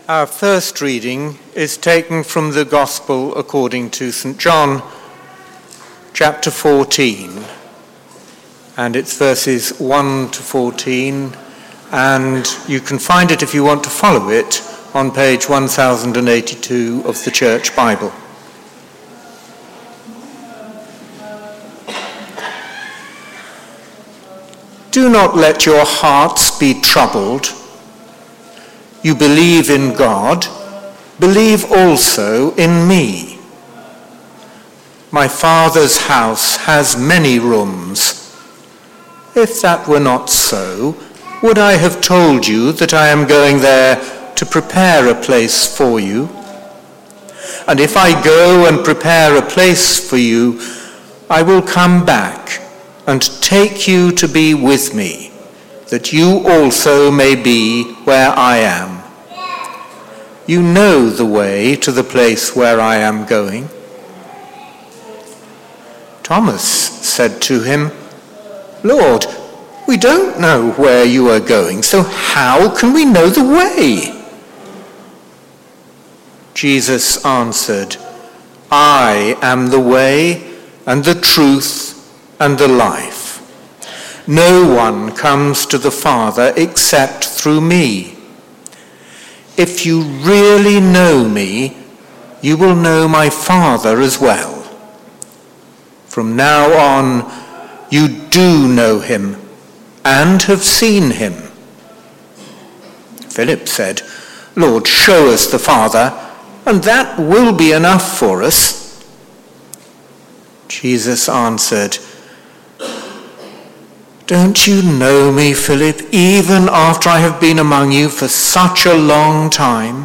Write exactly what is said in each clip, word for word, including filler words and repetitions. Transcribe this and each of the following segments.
Our first reading is taken from the Gospel according to Saint John, chapter fourteen, and it's verses one to fourteen, and you can find it if you want to follow it on page one thousand eighty-two of the Church Bible. Do not let your hearts be troubled. You believe in God, believe also in me. My Father's house has many rooms. If that were not so, would I have told you that I am going there to prepare a place for you? And if I go and prepare a place for you, I will come back and take you to be with me, that you also may be where I am. You know the way to the place where I am going. Thomas said to him, Lord, we don't know where you are going, so how can we know the way? Jesus answered, I am the way and the truth and the life. No one comes to the Father except through me. If you really know me, you will know my Father as well. From now on, you do know him and have seen him. Philip said, Lord, show us the Father, and that will be enough for us. Jesus answered, Don't you know me, Philip, even after I have been among you for such a long time?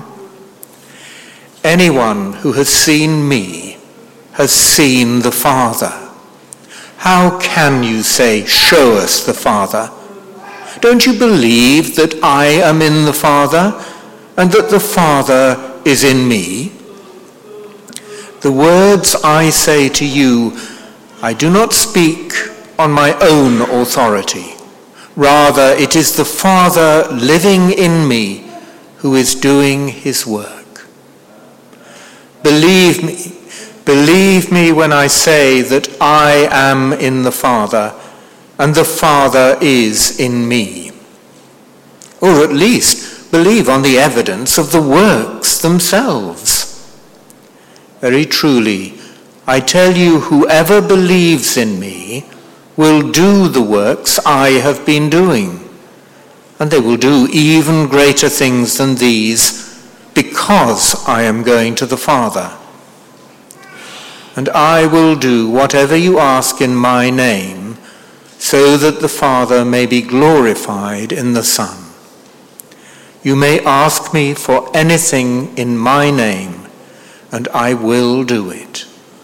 Anyone who has seen me has seen the Father. How can you say, show us the Father? Don't you believe that I am in the Father and that the Father is in me? The words I say to you, I do not speak on my own authority. Rather, it is the Father living in me who is doing his work. Believe me, believe me when I say that I am in the Father and the Father is in me. Or at least believe on the evidence of the works themselves. Very truly, I tell you, whoever believes in me will do the works I have been doing, and they will do even greater things than these, because I am going to the Father. And I will do whatever you ask in my name, so that the Father may be glorified in the Son. You may ask me for anything in my name, and I will do it.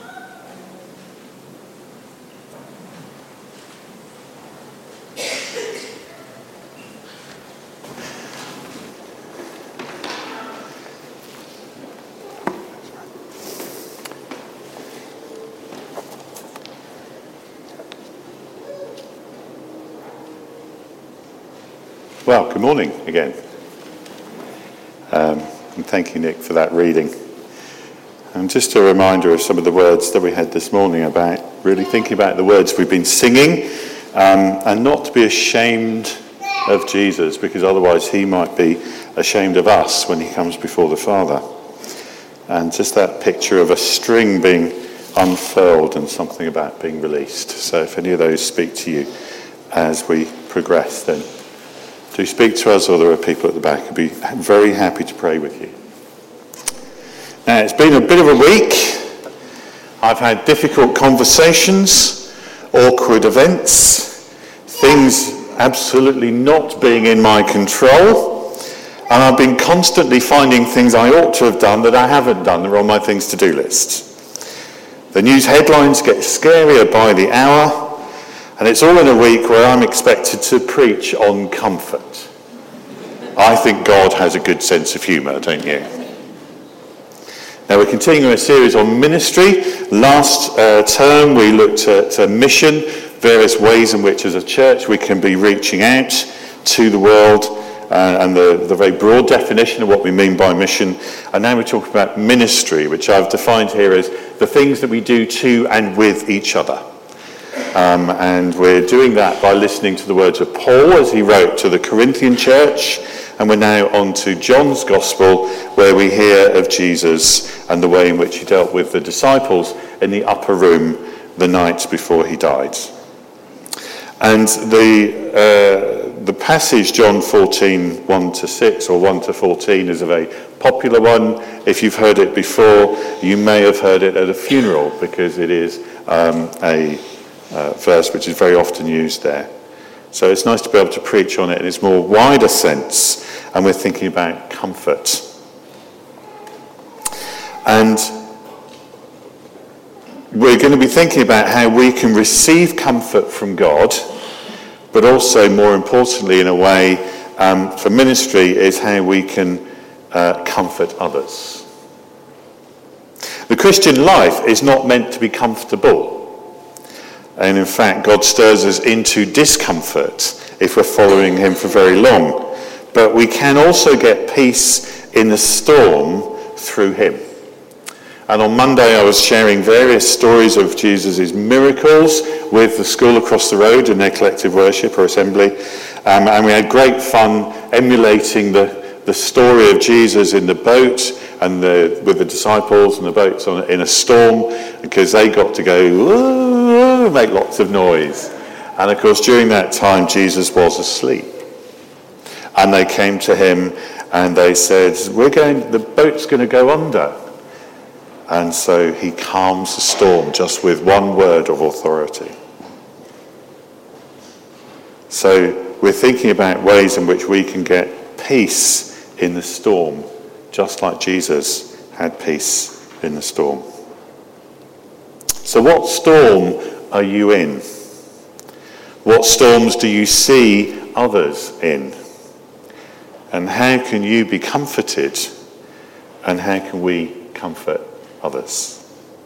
Well, good morning again. Um, and thank you, Nick, for that reading. And just a reminder of some of the words that we had this morning about really thinking about the words we've been singing, um, and not to be ashamed of Jesus, because otherwise he might be ashamed of us when he comes before the Father. And just that picture of a string being unfurled and something about being released. So if any of those speak to you as we progress, then do speak to us, or there are people at the back who'd be very happy to pray with you. Now, it's been a bit of a week. I've had difficult conversations, awkward events, things absolutely not being in my control, and I've been constantly finding things I ought to have done that I haven't done. They're on my things to do list. The news headlines get scarier by the hour, and it's all in a week where I'm expected to preach on comfort. I think God has a good sense of humour, don't you? Now, we're continuing a series on ministry. Last uh, term we looked at uh, mission, various ways in which as a church we can be reaching out to the world uh, and the, the very broad definition of what we mean by mission. And now we're talking about ministry, which I've defined here as the things that we do to and with each other. Um, and we're doing that by listening to the words of Paul as he wrote to the Corinthian church. And we're now on to John's Gospel, where we hear of Jesus and the way in which he dealt with the disciples in the upper room the night before he died. And the uh, the passage, John fourteen, one to six, or one to fourteen, is a very popular one. If you've heard it before, you may have heard it at a funeral, because it is um, a uh, verse which is very often used there. So it's nice to be able to preach on it in its more wider sense, and we're thinking about comfort. And we're going to be thinking about how we can receive comfort from God, but also, more importantly, in a way, um, for ministry, is how we can uh, comfort others. The Christian life is not meant to be comfortable. And in fact, God stirs us into discomfort if we're following him for very long. But we can also get peace in the storm through him. And on Monday, I was sharing various stories of Jesus' miracles with the school across the road in their collective worship or assembly. Um, and we had great fun emulating the, the story of Jesus in the boat and the, with the disciples and the boats on, in a storm, because they got to go, whoa, make lots of noise. And of course, during that time, Jesus was asleep. And they came to him and they said, "We're going, the boat's going to go under." And so he calms the storm just with one word of authority. So we're thinking about ways in which we can get peace in the storm, just like Jesus had peace in the storm. So what storm are you in? What storms do you see others in? And how can you be comforted? And how can we comfort others?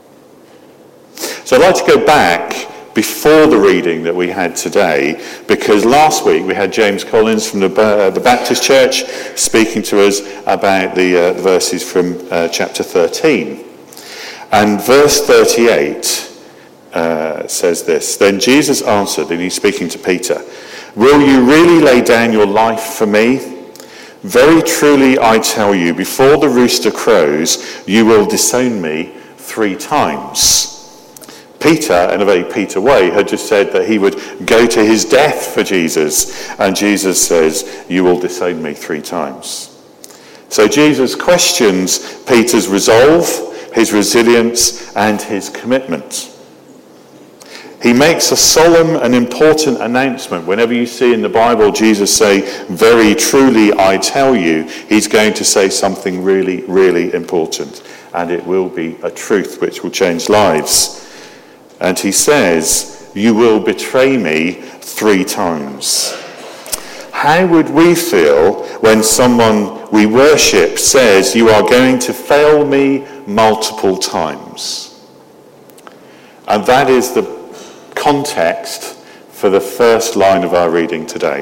So I'd like to go back before the reading that we had today, because last week we had James Collins from the, uh, the Baptist Church speaking to us about the, uh, the verses from uh, chapter thirteen. And verse thirty-eight uh, says this: "Then Jesus answered," and he's speaking to Peter, "Will you really lay down your life for me? Very truly I tell you, before the rooster crows, you will disown me three times." Peter, in a very Peter way, had just said that he would go to his death for Jesus. And Jesus says, "You will disown me three times." So Jesus questions Peter's resolve, his resilience, and his commitment. He makes a solemn and important announcement. Whenever you see in the Bible Jesus say, "Very truly I tell you," he's going to say something really, really important. And it will be a truth which will change lives. And he says, "You will betray me three times." How would we feel when someone we worship says, "You are going to fail me multiple times"? And that is the context for the first line of our reading today.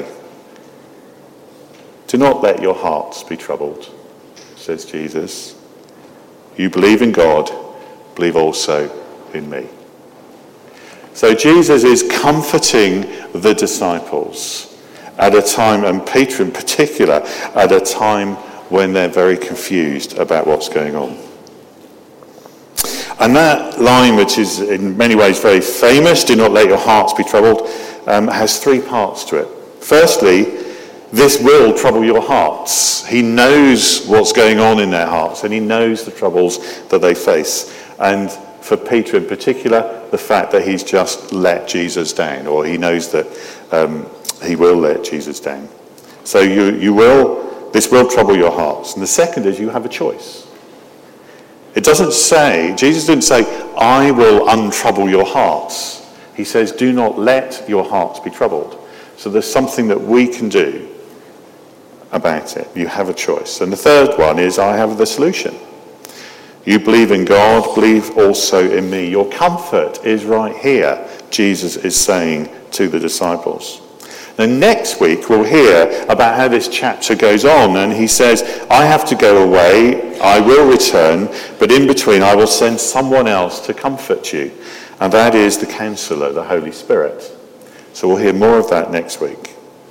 "Do not let your hearts be troubled," says Jesus. "You believe in God, believe also in me." So Jesus is comforting the disciples at a time, and Peter in particular, at a time when they're very confused about what's going on. And that line, which is in many ways very famous, "Do not let your hearts be troubled," um, has three parts to it. Firstly, this will trouble your hearts. He knows what's going on in their hearts, and he knows the troubles that they face. And for Peter in particular, the fact that he's just let Jesus down, or he knows that um, he will let Jesus down. So you, you will, this will trouble your hearts. And the second is you have a choice. It doesn't say, Jesus didn't say, "I will untrouble your hearts." He says, "Do not let your hearts be troubled." So there's something that we can do about it. You have a choice. And the third one is, I have the solution. You believe in God, believe also in me. Your comfort is right here, Jesus is saying to the disciples. Now next week we'll hear about how this chapter goes on, and he says, I have to go away, I will return, but in between I will send someone else to comfort you. And that is the Counselor, the Holy Spirit. So we'll hear more of that next week.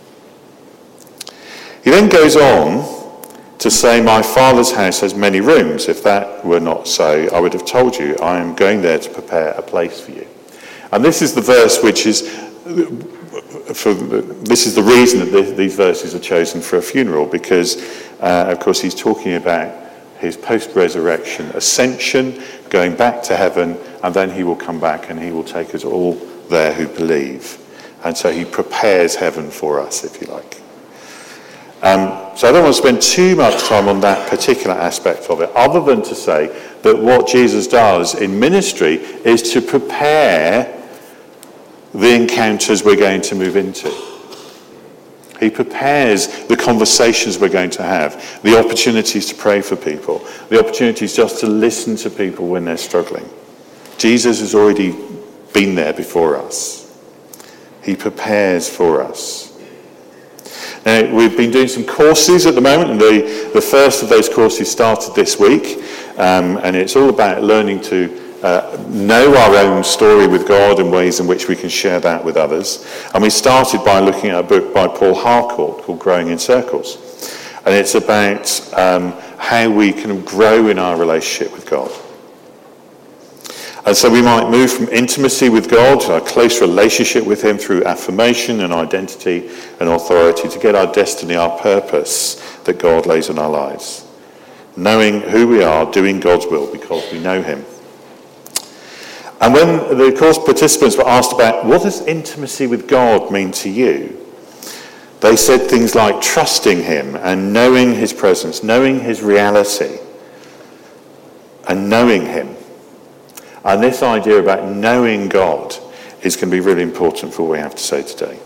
He then goes on to say, my Father's house has many rooms. If that were not so, I would have told you, I am going there to prepare a place for you. And this is the verse which is, for the, this is the reason that the, these verses are chosen for a funeral, because, uh, of course, he's talking about his post-resurrection ascension, going back to heaven, and then he will come back and he will take us all there who believe. And so he prepares heaven for us, if you like. Um, so I don't want to spend too much time on that particular aspect of it, other than to say that what Jesus does in ministry is to prepare the encounters we're going to move into. He prepares the conversations we're going to have, the opportunities to pray for people, the opportunities just to listen to people when they're struggling. Jesus has already been there before us. He prepares for us. Now, we've been doing some courses at the moment, and the, the first of those courses started this week, um, and it's all about learning to uh, know our own story with God and ways in which we can share that with others. And we started by looking at a book by Paul Harcourt called Growing in Circles, and it's about um, how we can grow in our relationship with God. And so we might move from intimacy with God to a close relationship with him through affirmation and identity and authority to get our destiny, our purpose that God lays on our lives. Knowing who we are, doing God's will because we know him. And when the course participants were asked about what does intimacy with God mean to you, they said things like trusting him and knowing his presence, knowing his reality and knowing him. And this idea about knowing God is going to be really important for what we have to say today.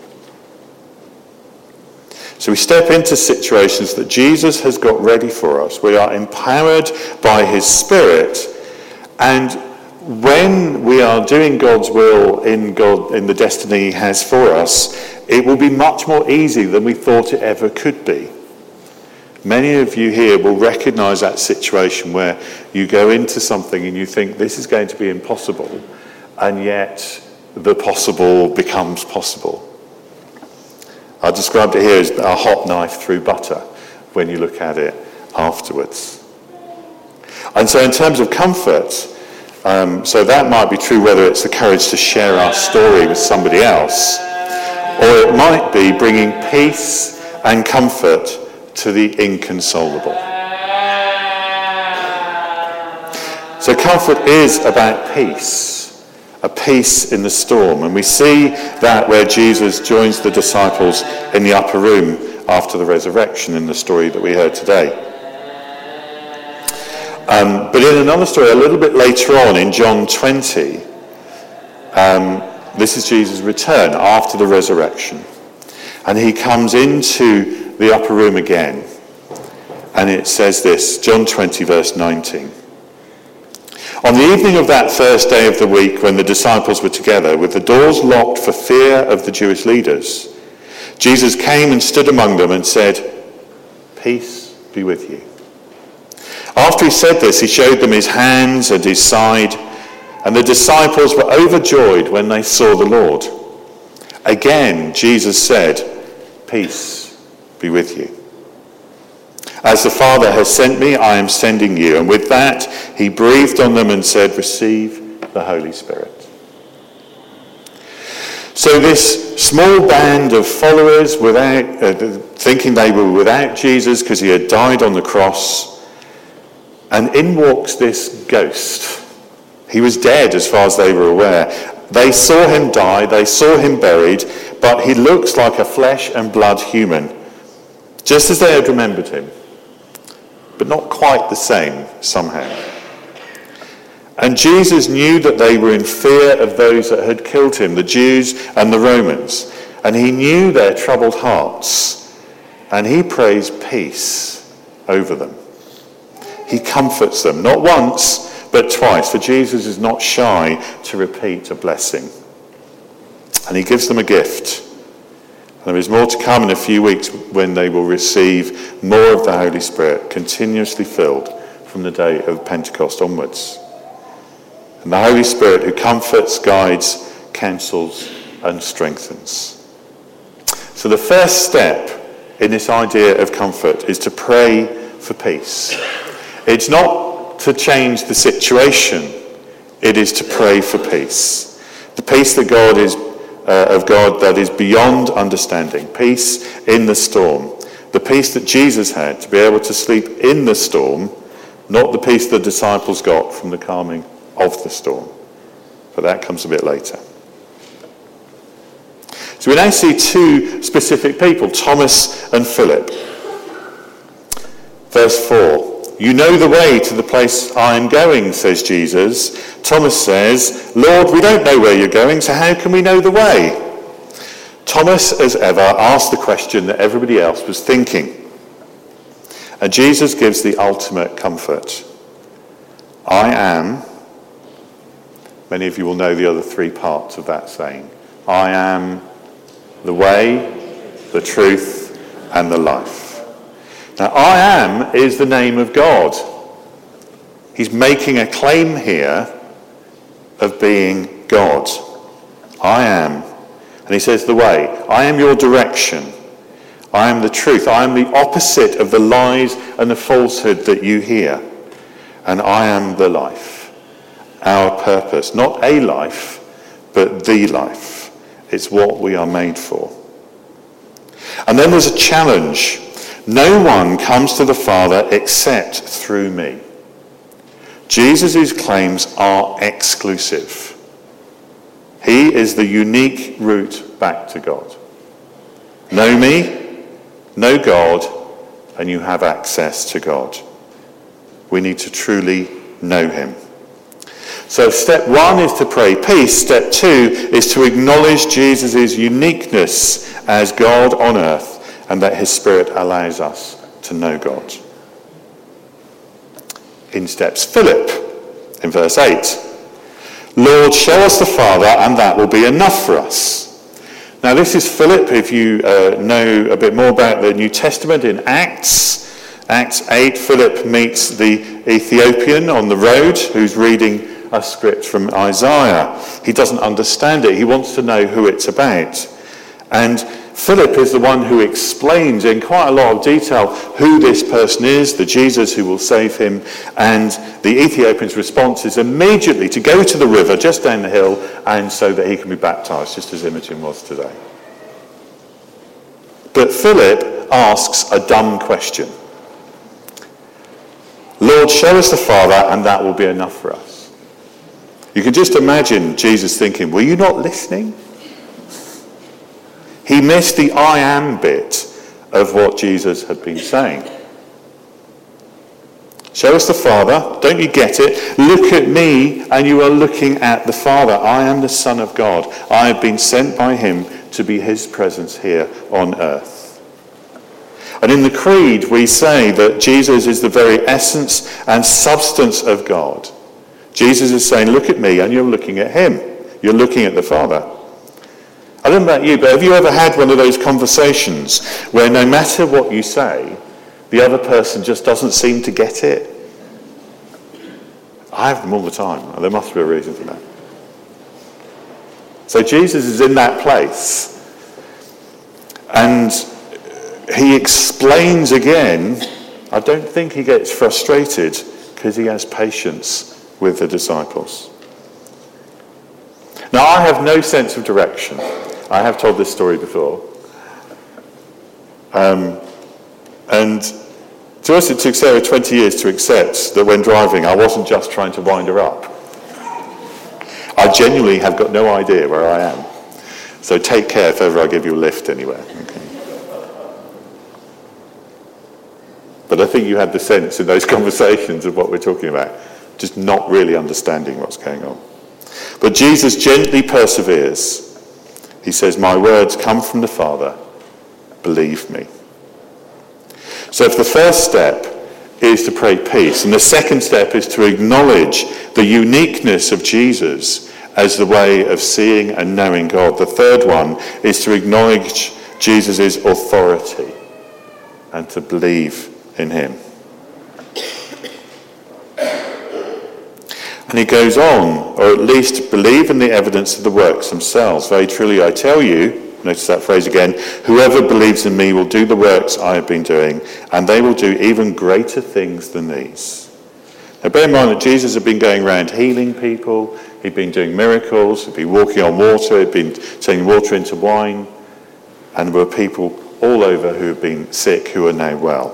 So we step into situations that Jesus has got ready for us. We are empowered by his Spirit, and when we are doing God's will in God, in the destiny he has for us, it will be much more easy than we thought it ever could be. Many of you here will recognise that situation where you go into something and you think this is going to be impossible, and yet the possible becomes possible. I described it here as a hot knife through butter when you look at it afterwards. And so in terms of comfort, um, so that might be true whether it's the courage to share our story with somebody else, or it might be bringing peace and comfort to the inconsolable. So comfort is about peace, a peace in the storm. And we see that where Jesus joins the disciples in the upper room after the resurrection in the story that we heard today. Um, but in another story a little bit later on in John twenty, um, this is Jesus' return after the resurrection. And he comes into the upper room again. And it says this, John twenty, verse nineteen. On the evening of that first day of the week, when the disciples were together, with the doors locked for fear of the Jewish leaders, Jesus came and stood among them and said, "Peace be with you." After he said this, he showed them his hands and his side, and the disciples were overjoyed when they saw the Lord. Again, Jesus said, "Peace be with you. As the Father has sent me, I am sending you." And with that, he breathed on them and said, "Receive the Holy Spirit." So this small band of followers, without uh, thinking they were without Jesus because he had died on the cross, and in walks this ghost. He was dead as far as they were aware. They saw him die, they saw him buried, but he looks like a flesh and blood human, just as they had remembered him, but not quite the same somehow. And Jesus knew that they were in fear of those that had killed him, the Jews and the Romans, and he knew their troubled hearts, and he prays peace over them. He comforts them, not once, but twice, for Jesus is not shy to repeat a blessing. And he gives them a gift. There is more to come in a few weeks when they will receive more of the Holy Spirit, continuously filled from the day of Pentecost onwards. And the Holy Spirit who comforts, guides, counsels, and strengthens. So the first step in this idea of comfort is to pray for peace. It's not to change the situation, it is to pray for peace. The peace that God is uh, of God that is beyond understanding. Peace in the storm. The peace that Jesus had to be able to sleep in the storm, not the peace the disciples got from the calming of the storm. But that comes a bit later. So we now see two specific people, Thomas and Philip. Verse four. You know the way to the place I am going, says Jesus. Thomas says, Lord, we don't know where you're going, so how can we know the way? Thomas, as ever, asked the question that everybody else was thinking. And Jesus gives the ultimate comfort. I am, many of you will know the other three parts of that saying. I am the way, the truth, and the life. Now, I am is the name of God. He's making a claim here of being God. I am. And he says the way. I am your direction. I am the truth. I am the opposite of the lies and the falsehood that you hear. And I am the life. Our purpose. Not a life, but the life. It's what we are made for. And then there's a challenge. No one comes to the Father except through me. Jesus' claims are exclusive. He is the unique route back to God. Know me, know God, and you have access to God. We need to truly know him. So step one is to pray peace. Step two is to acknowledge Jesus' uniqueness as God on earth, and that his Spirit allows us to know God. In steps Philip, in verse eight. Lord, show us the Father, and that will be enough for us. Now this is Philip, if you uh, know a bit more about the New Testament, in Acts, Acts eight, Philip meets the Ethiopian on the road who's reading a script from Isaiah. He doesn't understand it. He wants to know who it's about. And Philip is the one who explains in quite a lot of detail who this person is, the Jesus who will save him, and the Ethiopian's response is immediately to go to the river just down the hill and so that he can be baptized, just as Imogen was today. But Philip asks a dumb question. Lord, show us the Father and that will be enough for us. You can just imagine Jesus thinking, were you not listening? He missed the I am bit of what Jesus had been saying. Show us the Father. Don't you get it? Look at me and you are looking at the Father. I am the Son of God. I have been sent by him to be his presence here on earth. And in the Creed we say that Jesus is the very essence and substance of God. Jesus is saying, look at me, and you're looking at him. You're looking at the Father. I don't know about you, but have you ever had one of those conversations where no matter what you say, the other person just doesn't seem to get it? I have them all the time. There must be a reason for that. So Jesus is in that place. And he explains again. I don't think he gets frustrated because he has patience with the disciples. Now, I have no sense of direction. I have told this story before. Um, and to us, it took Sarah twenty years to accept that when driving, I wasn't just trying to wind her up. I genuinely have got no idea where I am. So take care if ever I give you a lift anywhere. Okay. But I think you had the sense in those conversations of what we're talking about, just not really understanding what's going on. But Jesus gently perseveres. He says, my words come from the Father. Believe me. So if the first step is to pray peace, and the second step is to acknowledge the uniqueness of Jesus as the way of seeing and knowing God, the third one is to acknowledge Jesus' authority and to believe in him. And he goes on, or at least believe in the evidence of the works themselves. Very truly I tell you, notice that phrase again, whoever believes in me will do the works I have been doing, and they will do even greater things than these. Now bear in mind that Jesus had been going around healing people, he'd been doing miracles, he'd been walking on water, he'd been turning water into wine, and there were people all over who had been sick who are now well.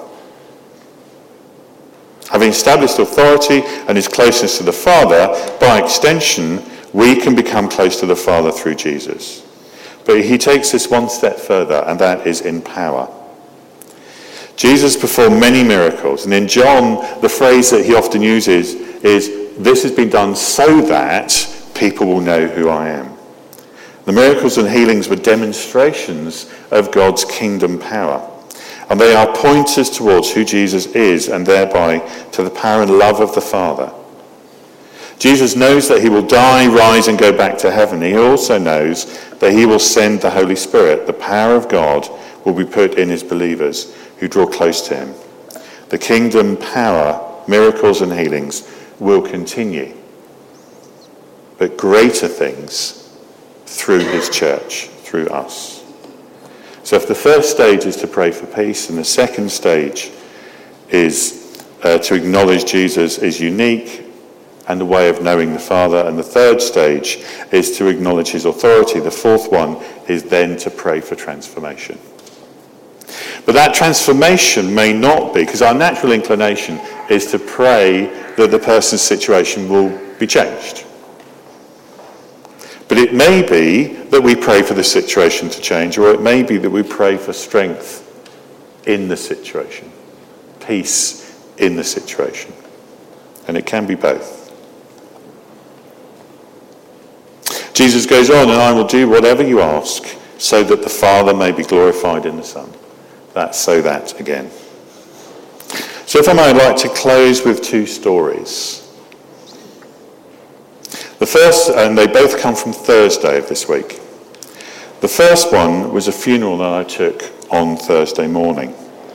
Having established authority and his closeness to the Father, by extension, we can become close to the Father through Jesus. But he takes this one step further, and that is in power. Jesus performed many miracles, and in John, the phrase that he often uses is, this has been done so that people will know who I am. The miracles and healings were demonstrations of God's kingdom power. And they are pointers towards who Jesus is, and thereby to the power and love of the Father. Jesus knows that he will die, rise, and go back to heaven. He also knows that he will send the Holy Spirit. The power of God will be put in his believers who draw close to him. The kingdom power, miracles and healings will continue, but greater things through his church, through us. So if the first stage is to pray for peace, and the second stage is uh, to acknowledge Jesus is unique and a way of knowing the Father, and the third stage is to acknowledge his authority, the fourth one is then to pray for transformation. But that transformation may not be, because our natural inclination is to pray that the person's situation will be changed. But it may be that we pray for the situation to change, or it may be that we pray for strength in the situation, peace in the situation. And it can be both. Jesus goes on, and I will do whatever you ask, so that the Father may be glorified in the Son. That's so that again. So if I may, I'd like to close with two stories. The first, and they both come from Thursday of this week. The first one was a funeral that I took on Thursday morning.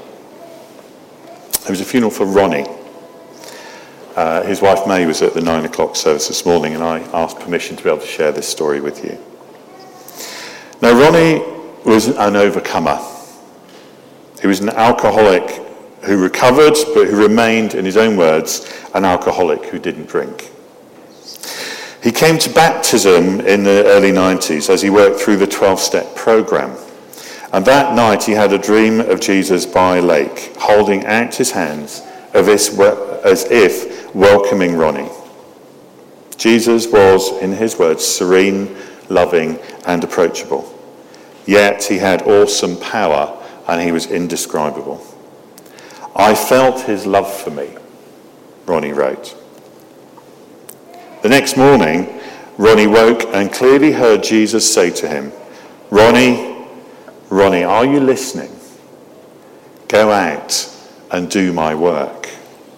It was a funeral for Ronnie. Uh, his wife May was at the nine o'clock service this morning, and I asked permission to be able to share this story with you. Now, Ronnie was an overcomer. He was an alcoholic who recovered, but who remained, in his own words, an alcoholic who didn't drink. He came to baptism in the early nineties as he worked through the twelve-step program. And that night he had a dream of Jesus by a lake, holding out his hands as if welcoming Ronnie. Jesus was, in his words, serene, loving, and approachable. Yet he had awesome power, and he was indescribable. I felt his love for me, Ronnie wrote. The next morning, Ronnie woke and clearly heard Jesus say to him, Ronnie, Ronnie, are you listening? Go out and do my work.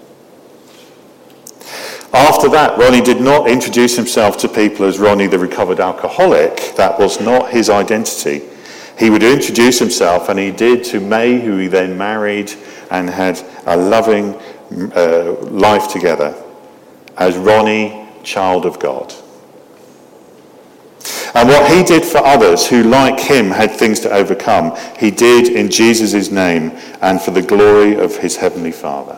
After that, Ronnie did not introduce himself to people as Ronnie the recovered alcoholic. That was not his identity. He would introduce himself, and he did, to May, who he then married and had a loving uh, life together, as Ronnie, child of God. And what he did for others who, like him, had things to overcome, he did in Jesus' name and for the glory of his heavenly Father.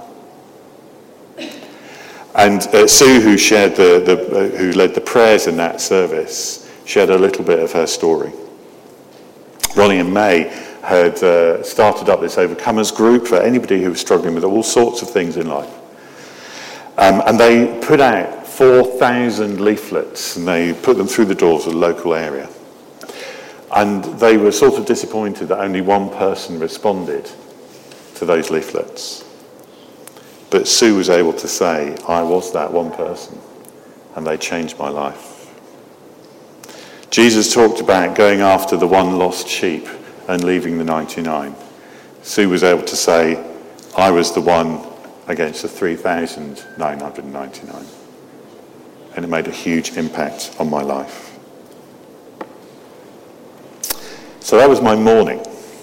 And uh, Sue, who shared the, the uh, who led the prayers in that service, shared a little bit of her story. Ronnie and May had uh, started up this overcomers group for anybody who was struggling with all sorts of things in life. Um, and they put out four thousand leaflets, and they put them through the doors of the local area. And they were sort of disappointed that only one person responded to those leaflets. But Sue was able to say, I was that one person, and they changed my life. Jesus talked about going after the one lost sheep and leaving the ninety-nine. Sue was able to say, I was the one against the three thousand nine hundred ninety-nine. And it made a huge impact on my life. So that was my morning.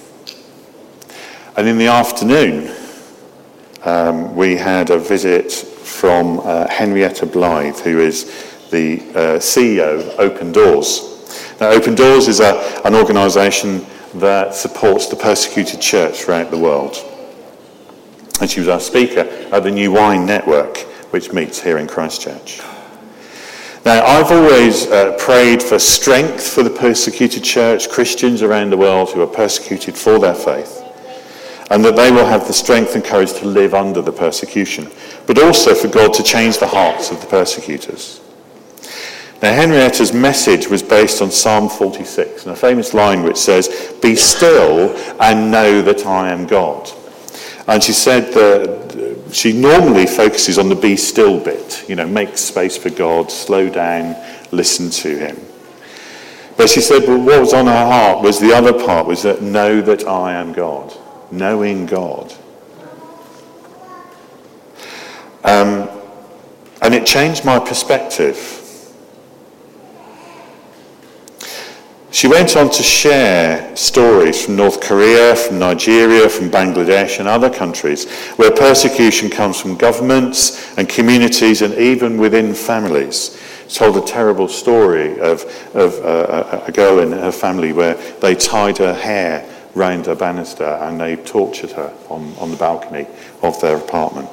And in the afternoon, um, we had a visit from uh, Henrietta Blythe, who is the uh, C E O of Open Doors. Now, Open Doors is a, an organisation that supports the persecuted church throughout the world. And she was our speaker at the New Wine Network, which meets here in Christchurch. Now, I've always uh, prayed for strength for the persecuted church, Christians around the world who are persecuted for their faith, and that they will have the strength and courage to live under the persecution, but also for God to change the hearts of the persecutors. Now, Henrietta's message was based on Psalm forty-six, and a famous line which says, "Be still and know that I am God." And she said that she normally focuses on the be still bit, you know, make space for God, slow down, listen to him. But she said, well, what was on her heart was the other part, was that know that I am God, knowing God. Um, and it changed my perspective. She went on to share stories from North Korea, from Nigeria, from Bangladesh and other countries where persecution comes from governments and communities and even within families. She told a terrible story of, of uh, a girl in her family where they tied her hair round a banister and they tortured her on, on the balcony of their apartment.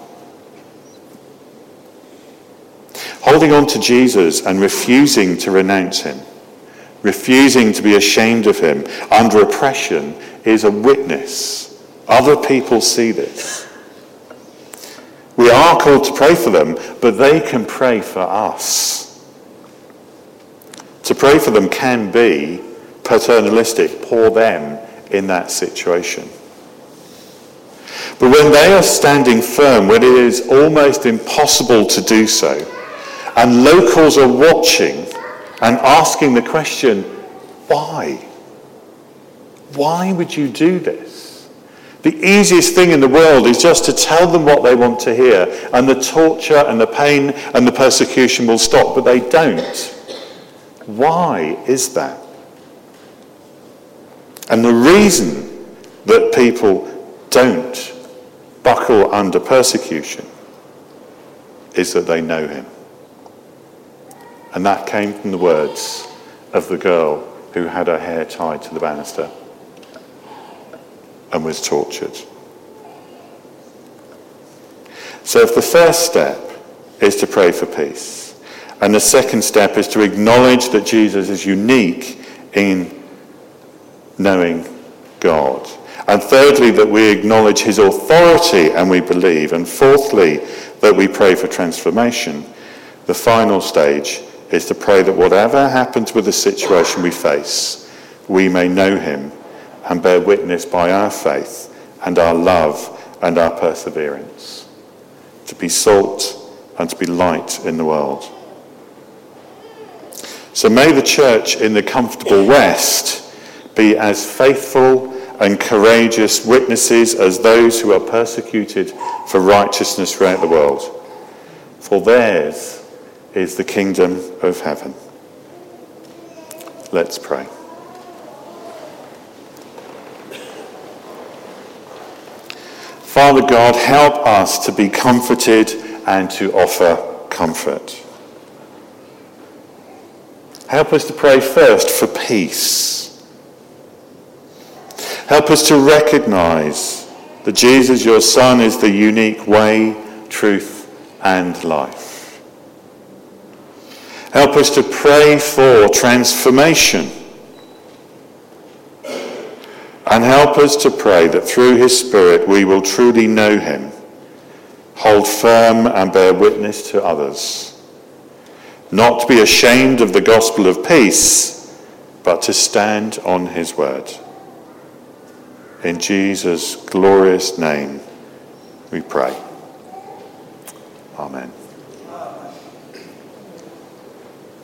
Holding on to Jesus and refusing to renounce him, refusing to be ashamed of him under oppression, is a witness. Other people see this. We are called to pray for them, but they can pray for us. To pray for them can be paternalistic, pour them in that situation. But when they are standing firm, when it is almost impossible to do so, and locals are watching and asking the question, why? Why would you do this? The easiest thing in the world is just to tell them what they want to hear, and the torture and the pain and the persecution will stop, but they don't. Why is that? And the reason that people don't buckle under persecution is that they know him. And that came from the words of the girl who had her hair tied to the banister and was tortured. So if the first step is to pray for peace, and the second step is to acknowledge that Jesus is unique in knowing God, and thirdly, that we acknowledge his authority and we believe, and fourthly, that we pray for transformation, the final stage is to pray that whatever happens with the situation we face, we may know him and bear witness by our faith and our love and our perseverance, to be salt and to be light in the world. So may the church in the comfortable West be as faithful and courageous witnesses as those who are persecuted for righteousness throughout the world. For theirs is the kingdom of heaven. Let's pray. Father God, help us to be comforted and to offer comfort. Help us to pray first for peace. Help us to recognize that Jesus, your Son, is the unique way, truth, and life. Help us to pray for transformation. And help us to pray that through his Spirit we will truly know him, hold firm and bear witness to others, not to be ashamed of the gospel of peace, but to stand on his word. In Jesus' glorious name we pray. Amen.